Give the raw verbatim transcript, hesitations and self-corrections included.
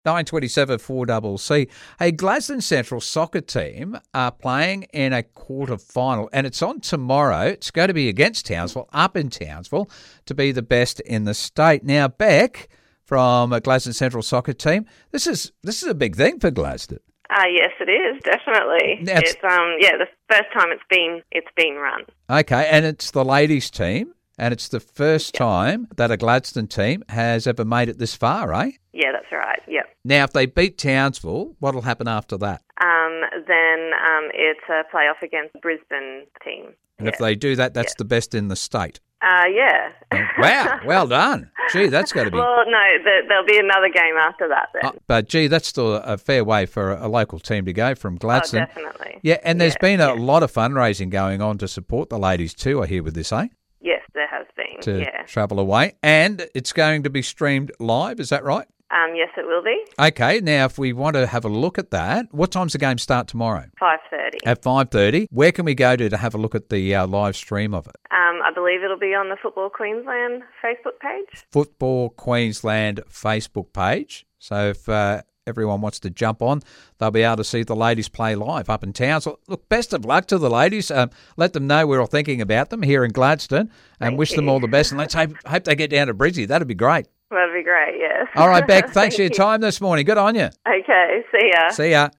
nine twenty-seven four double C. Hey, Gladstone Central soccer team are playing in a quarter final, and it's on tomorrow. It's going to be against Townsville, up in Townsville, to be the best in the state. Now, Beck from a Gladstone Central soccer team, this is this is a big thing for Gladstone. Uh, yes, it is, definitely. Now it's- It's um yeah, the first time it's been it's been run. Okay, and it's the ladies' team, and it's the first time that a Gladstone team has ever made it this far, eh? Yeah, that's right. Yep. Now, if they beat Townsville, what'll happen after that? Um, then um, it's a playoff against the Brisbane team. And yeah. if they do that, that's the best in the state. Uh, yeah. Wow, well done. Gee, that's got to be... Well, no, the, there'll be another game after that then. Oh, but, gee, that's still a fair way for a local team to go from Gladstone. Oh, definitely. Yeah, and there's Yeah, been a yeah. lot of fundraising going on to support the ladies too, I hear with this, eh? Yes, there has been, To yeah. travel away. And it's going to be streamed live, is that right? Um, yes, it will be. Okay, now if we want to have a look at that, what time's the game start tomorrow? five thirty. At five thirty. Where can we go to to have a look at the uh, live stream of it? Um, I believe it'll be on the Football Queensland Facebook page. Football Queensland Facebook page. So if uh, everyone wants to jump on, they'll be able to see the ladies play live up in town. So look, best of luck to the ladies. Um, let them know we're all thinking about them here in Gladstone and Thank wish them you. all the best. And let's hope, hope they get down to Brizzy. That'd be great. That'd be great, yes. All right, Beck, thanks Thank for your you. time this morning. Good on you. Okay, see ya. See ya.